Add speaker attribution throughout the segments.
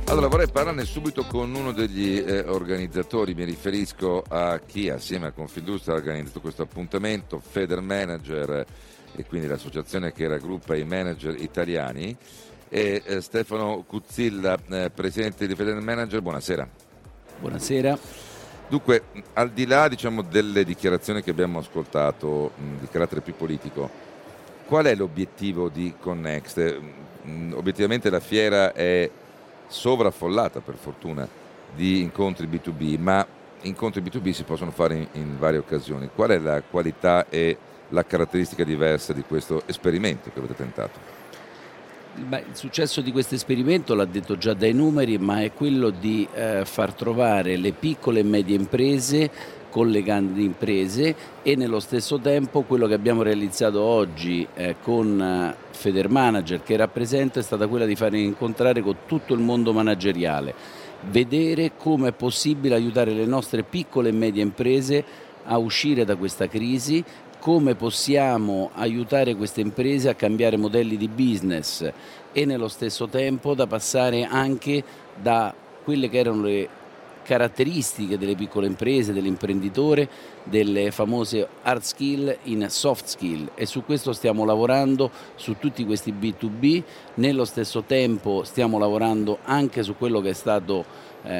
Speaker 1: Allora vorrei parlarne subito con uno degli organizzatori, mi riferisco a chi assieme a Confindustria ha organizzato questo appuntamento, Federmanager, e quindi l'associazione che raggruppa i manager italiani, e Stefano Cuzzilla, presidente di Federmanager. Buonasera.
Speaker 2: Buonasera.
Speaker 1: Dunque, al di là delle dichiarazioni che abbiamo ascoltato di carattere più politico, qual è l'obiettivo di Connext? Obiettivamente la fiera è sovraffollata, per fortuna, di incontri B2B, ma incontri B2B si possono fare in varie occasioni. Qual è la qualità e la caratteristica diversa di questo esperimento che avete tentato?
Speaker 2: Il successo di questo esperimento l'ha detto già dai numeri, ma è quello di far trovare le piccole e medie imprese con le grandi imprese, e nello stesso tempo quello che abbiamo realizzato oggi con Federmanager, che rappresento, è stata quella di fare incontrare con tutto il mondo manageriale, vedere come è possibile aiutare le nostre piccole e medie imprese a uscire da questa crisi, come possiamo aiutare queste imprese a cambiare modelli di business e nello stesso tempo da passare anche da quelle che erano le caratteristiche delle piccole imprese, dell'imprenditore, delle famose hard skill in soft skill, e su questo stiamo lavorando su tutti questi B2B. Nello stesso tempo stiamo lavorando anche su quello che è stato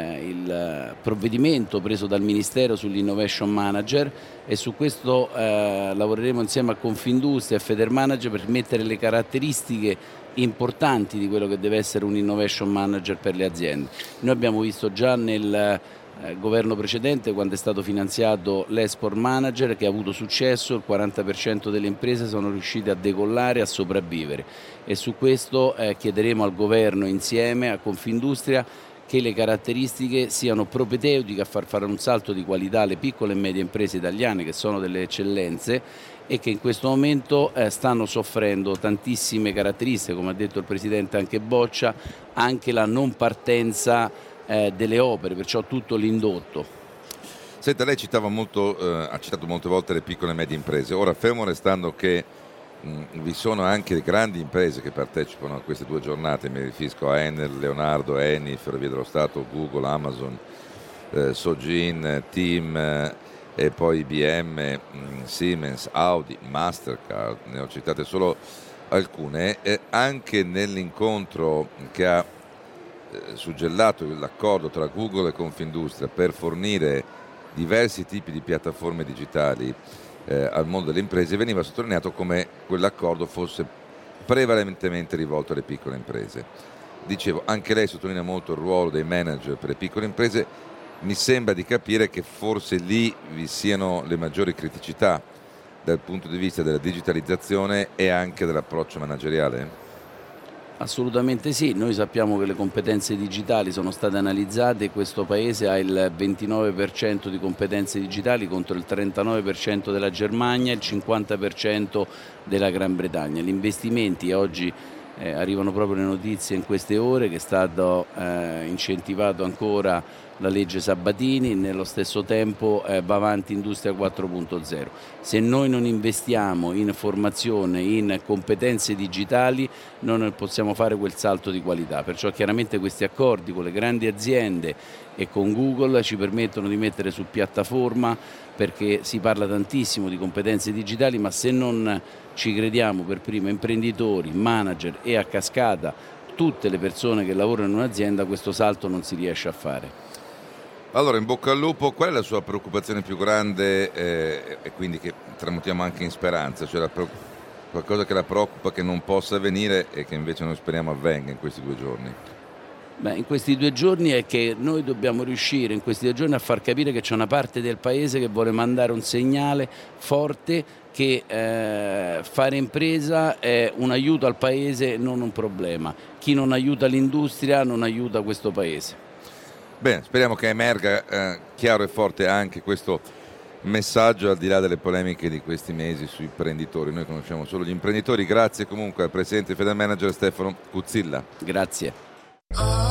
Speaker 2: il provvedimento preso dal Ministero sull'Innovation Manager, e su questo lavoreremo insieme a Confindustria e Federmanager per mettere le caratteristiche importanti di quello che deve essere un Innovation Manager per le aziende. Noi abbiamo visto già nel governo precedente, quando è stato finanziato l'Export Manager, che ha avuto successo, il 40% delle imprese sono riuscite a decollare, a sopravvivere, e su questo chiederemo al governo insieme a Confindustria che le caratteristiche siano propedeutiche a far fare un salto di qualità alle piccole e medie imprese italiane, che sono delle eccellenze e che in questo momento stanno soffrendo tantissime caratteristiche, come ha detto il Presidente anche Boccia, anche la non partenza delle opere, perciò tutto l'indotto.
Speaker 1: Senta, lei ha citato molte volte le piccole e medie imprese. Ora, fermo restando che vi sono anche grandi imprese che partecipano a queste due giornate, mi riferisco a Enel, Leonardo, Eni, Ferrovie dello Stato, Google, Amazon, Sogin, Team, e poi IBM, Siemens, Audi, Mastercard, ne ho citate solo alcune. Anche nell'incontro che ha suggellato l'accordo tra Google e Confindustria per fornire diversi tipi di piattaforme digitali al mondo delle imprese, veniva sottolineato come quell'accordo fosse prevalentemente rivolto alle piccole imprese. Dicevo, anche lei sottolinea molto il ruolo dei manager per le piccole imprese. Mi sembra di capire che forse lì vi siano le maggiori criticità dal punto di vista della digitalizzazione e anche dell'approccio manageriale?
Speaker 2: Assolutamente sì, noi sappiamo che le competenze digitali sono state analizzate, questo Paese ha il 29% di competenze digitali contro il 39% della Germania e il 50% della Gran Bretagna. Gli investimenti oggi arrivano proprio le notizie in queste ore che è stato incentivato ancora la legge Sabatini, nello stesso tempo va avanti Industria 4.0. Se noi non investiamo in formazione, in competenze digitali, non possiamo fare quel salto di qualità. Perciò chiaramente questi accordi con le grandi aziende e con Google ci permettono di mettere su piattaforma, perché si parla tantissimo di competenze digitali, ma se non ci crediamo per prima imprenditori, manager e a cascata tutte le persone che lavorano in un'azienda, questo salto non si riesce a fare.
Speaker 1: Allora, in bocca al lupo. Qual è la sua preoccupazione più grande e quindi che tramutiamo anche in speranza, cioè qualcosa che la preoccupa che non possa avvenire e che invece noi speriamo avvenga in questi 2 giorni?
Speaker 2: In questi 2 giorni è che noi dobbiamo riuscire in questi 2 giorni a far capire che c'è una parte del Paese che vuole mandare un segnale forte che fare impresa è un aiuto al Paese, non un problema. Chi non aiuta l'industria non aiuta questo Paese.
Speaker 1: Bene, speriamo che emerga chiaro e forte anche questo messaggio, al di là delle polemiche di questi mesi sui imprenditori. Noi conosciamo solo gli imprenditori. Grazie comunque al presidente Federmanager Stefano Cuzzilla.
Speaker 2: Grazie.